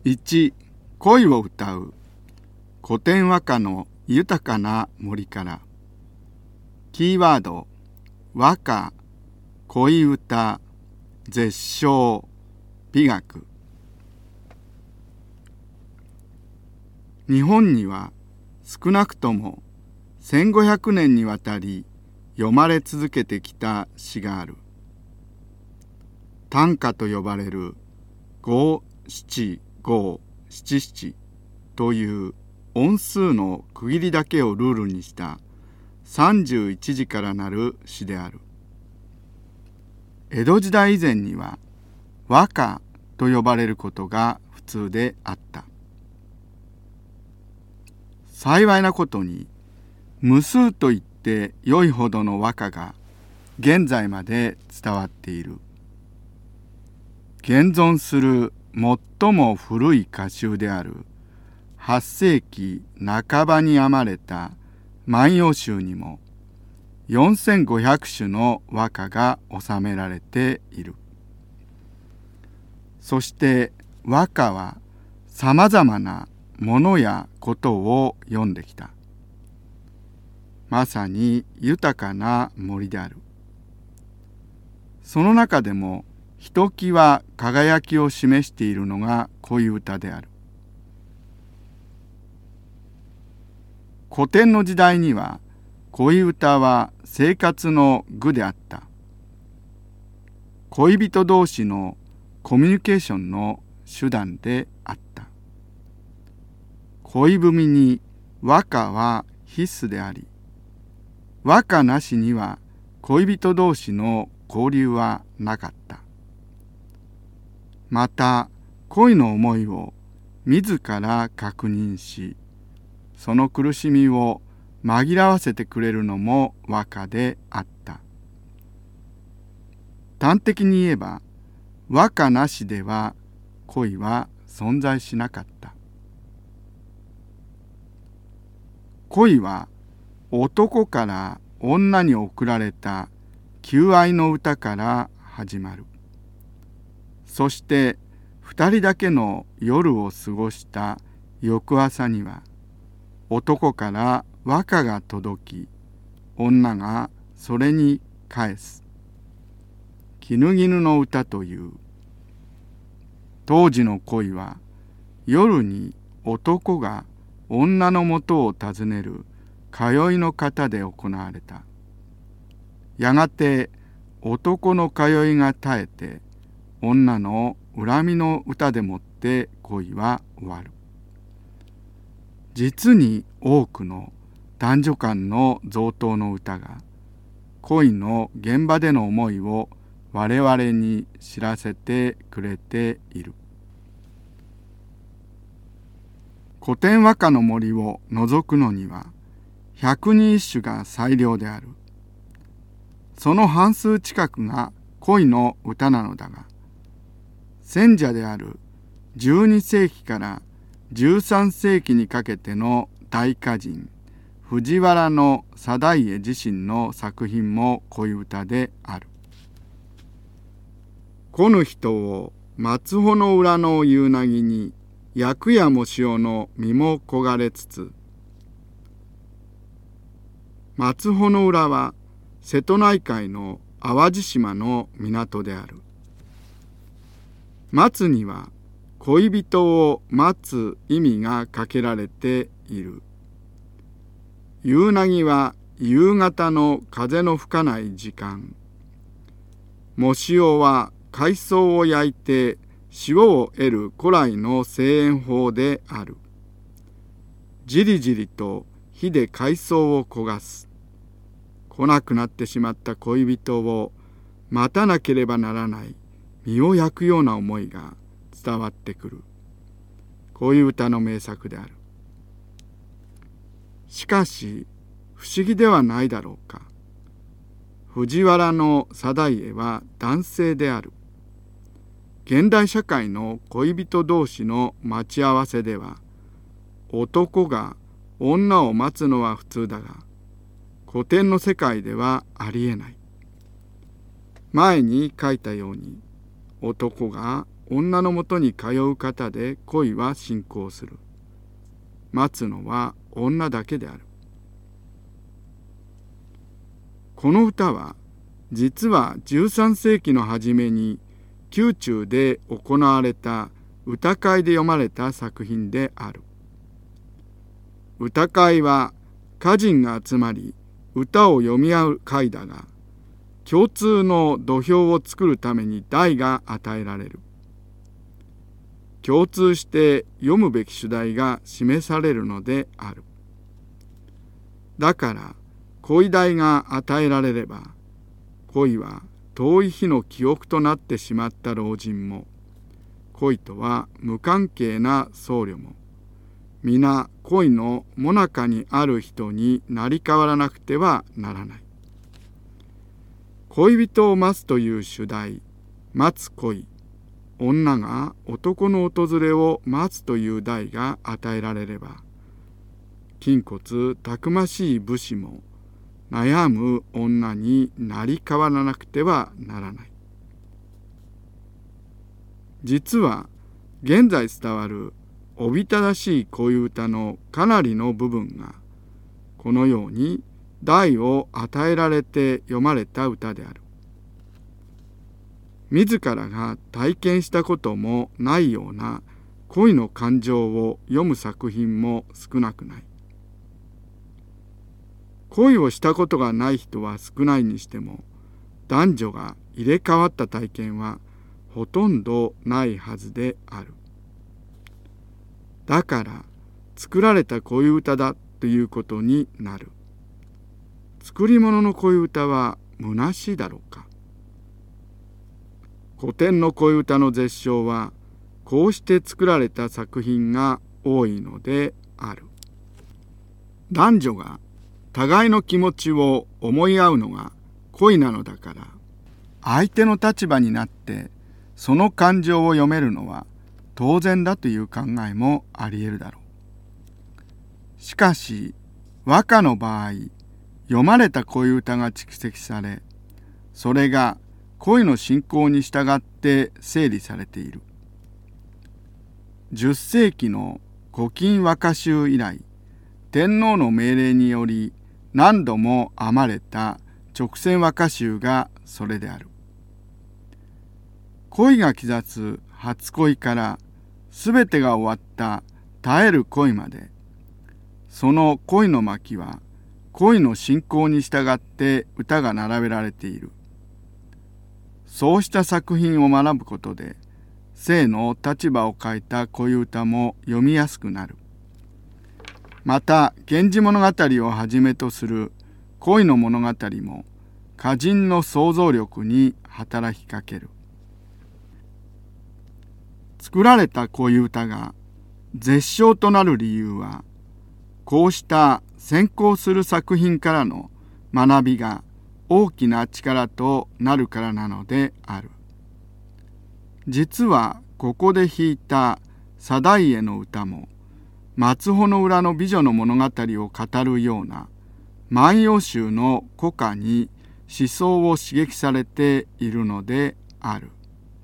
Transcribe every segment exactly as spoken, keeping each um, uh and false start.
いち、恋を歌う古典和歌の豊かな森から。キーワード、和歌、恋歌、絶唱、美学。日本には少なくともせんごひゃくねんにわたり読まれ続けてきた詩がある。短歌と呼ばれる五七五七七という音数の区切りだけをルールにしたさんじゅういちじからなる詩である。江戸時代以前には和歌と呼ばれることが普通であった。幸いなことに無数と言って良いほどの和歌が現在まで伝わっている。現存する最も古い歌集であるはっせいきなかばに編まれた万葉集にもよんせんごひゃくしゅの和歌が収められている。そして和歌はさまざまなものやことを詠んできた。まさに豊かな森である。その中でもひときわ輝きを示しているのが恋歌である。古典の時代には恋歌は生活の具であった。恋人同士のコミュニケーションの手段であった。恋文に和歌は必須であり、和歌なしには恋人同士の交流はなかった。また恋の思いを自ら確認し、その苦しみを紛らわせてくれるのも和歌であった。端的に言えば和歌なしでは恋は存在しなかった。恋は男から女に贈られた求愛の歌から始まる。そして二人だけの夜を過ごした翌朝には男から和歌が届き、女がそれに返す。絹絹の歌という。当時の恋は夜に男が女のもとを訪ねる通いの方で行われた。やがて男の通いが絶えて女の恨みの歌でもって恋は終わる。実に多くの男女間の贈答の歌が恋の現場での思いを我々に知らせてくれている。古典和歌の森を除くのには百人一首が最良である。その半数近くが恋の歌なのだが、選者であるじゅうにせいきからじゅうさんせいきにかけての大歌人藤原定家自身の作品も恋歌である。こぬ人を松穂の裏の夕なぎに薬やもしおの身も焦がれつつ。松穂の浦は瀬戸内海の淡路島の港である。松には恋人を待つ意味がかけられている。夕なぎは夕方の風の吹かない時間。もしおは海藻を焼いて塩を得る古来の製塩法である。じりじりと火で海藻を焦がす。来なくなってしまった恋人を待たなければならない身を焼くような思いが伝わってくる。恋歌の名作である。しかし不思議ではないだろうか。藤原定家は男性である。現代社会の恋人同士の待ち合わせでは男が女を待つのは普通だが、古典の世界ではありえない。前に書いたように男が女のもとに通う方で恋は進行する。待つのは女だけである。この歌は実はじゅうさんせいきの初めに宮中で行われた歌会で読まれた作品である。歌会は歌人が集まり歌を読み合う会だが、共通の土俵を作るために題が与えられる。共通して読むべき主題が示されるのである。だから恋題が与えられれば、恋は遠い日の記憶となってしまった老人も、恋とは無関係な僧侶も、皆恋の最中にある人になり変わらなくてはならない。恋人を待つという主題、待つ恋、女が男の訪れを待つという題が与えられれば、筋骨たくましい武士も悩む女になり変わらなくてはならない。実は現在伝わるおびただしい恋歌のかなりの部分がこのように題を与えられて読まれた歌である。自らが体験したこともないような恋の感情を読む作品も少なくない。恋をしたことがない人は少ないにしても、男女が入れ替わった体験はほとんどないはずである。だから作られた恋歌だということになる。作り物の恋歌は虚しいだろうか。古典の恋歌の絶唱はこうして作られた作品が多いのである。男女が互いの気持ちを思い合うのが恋なのだから、相手の立場になってその感情を読めるのは当然だという考えもあり得るだろう。しかし和歌の場合、読まれた恋歌が蓄積され、それが恋の進行に従って整理されている。じゅっせいきの古今和歌集以来、天皇の命令により何度も編まれた勅撰和歌集がそれである。恋が刻つ初恋からすべてが終わった絶える恋まで、その恋の巻は恋の進行に従って歌が並べられている。そうした作品を学ぶことで、性の立場を変えた恋歌も読みやすくなる。また、源氏物語をはじめとする恋の物語も、歌人の想像力に働きかける。作られた恋歌が絶唱となる理由は、こうした先行する作品からの学びが大きな力となるからなのである。実はここで弾いた定家の歌も、松穂の裏の美女の物語を語るような万葉集の古歌に思想を刺激されているのである。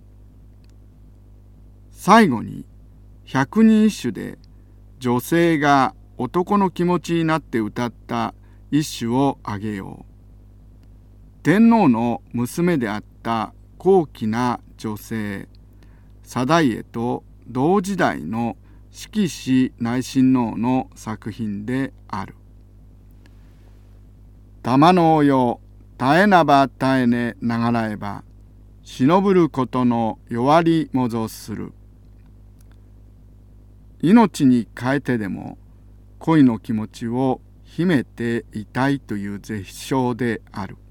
最後に百人一首で女性が男の気持ちになって歌った一首を挙げよう。天皇の娘であった高貴な女性定家と同時代の四季氏内親王の作品である。玉のおよ絶えなば絶えねながらえば忍ぶることの弱りもぞする。命に変えてでも恋の気持ちを秘めていたいという絶唱である。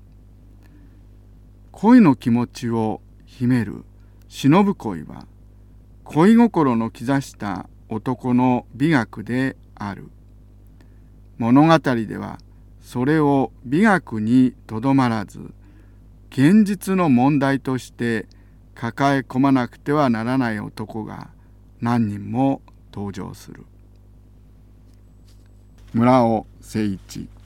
恋の気持ちを秘める忍ぶ恋は恋心の刻した男の美学である。物語ではそれを美学にとどまらず現実の問題として抱え込まなくてはならない男が何人も登場する。村尾誠一。